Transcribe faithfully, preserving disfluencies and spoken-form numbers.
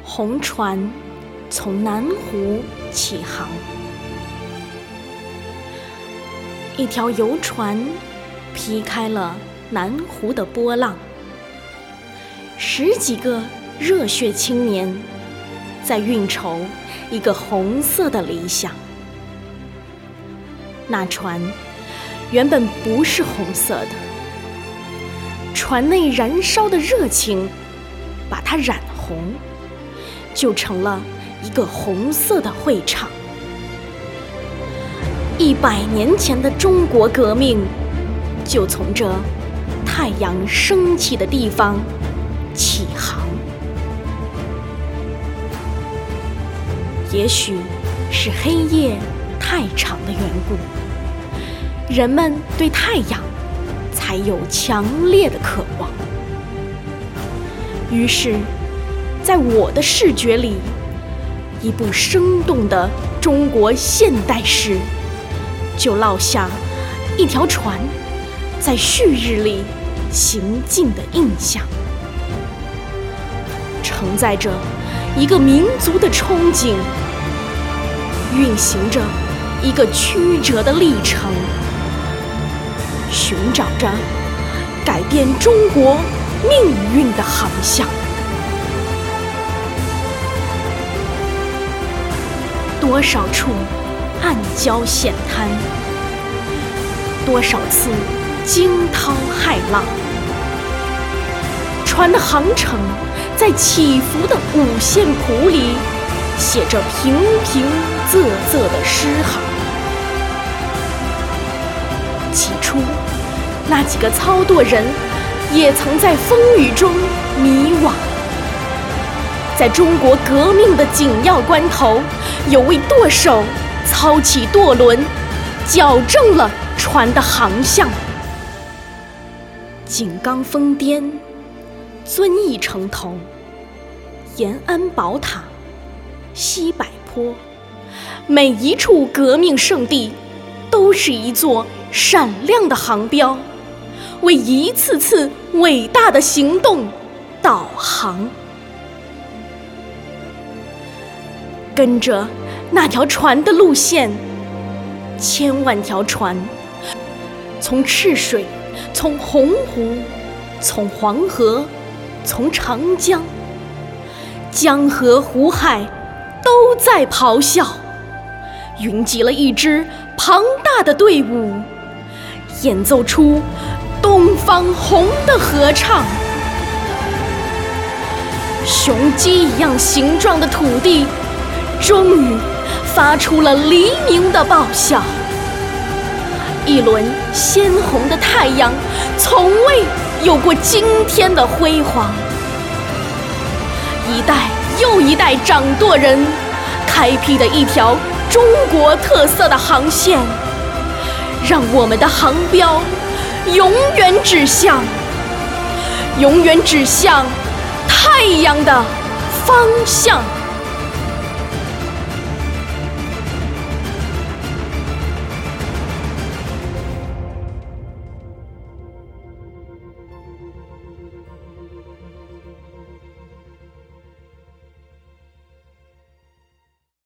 红船从南湖起航，一条游船劈开了南湖的波浪，十几个热血青年在运筹一个红色的理想。那船原本不是红色的，船内燃烧的热情把它染红，就成了一个红色的会场。一百年前的中国革命就从这太阳升起的地方起航。也许是黑夜太长的缘故，人们对太阳才有强烈的渴望。于是在我的视觉里，一部生动的中国现代诗就烙下一条船在旭日里行进的印象，承载着一个民族的憧憬，运行着一个曲折的历程，寻找着改变中国命运的航向。多少处暗礁险滩，多少次惊涛骇浪，船的航程在起伏的五线谱里写着平平仄仄的诗行。起初那几个操舵人也曾在风雨中迷惘，在中国革命的紧要关头，有位舵手操起舵轮，矫正了船的航向。井冈峰巅，遵义城头，延安宝塔，西柏坡，每一处革命圣地都是一座闪亮的航标，为一次次伟大的行动导航。跟着那条船的路线，千万条船从赤水，从洪湖，从黄河，从长江，江河湖海都在咆哮，云集了一支庞大的队伍，演奏出东方红的合唱。雄鸡一样形状的土地终于发出了黎明的爆笑，一轮鲜红的太阳从未有过今天的辉煌。一代又一代掌舵人开辟的一条中国特色的航线，让我们的航标永远指向永远指向太阳的方向。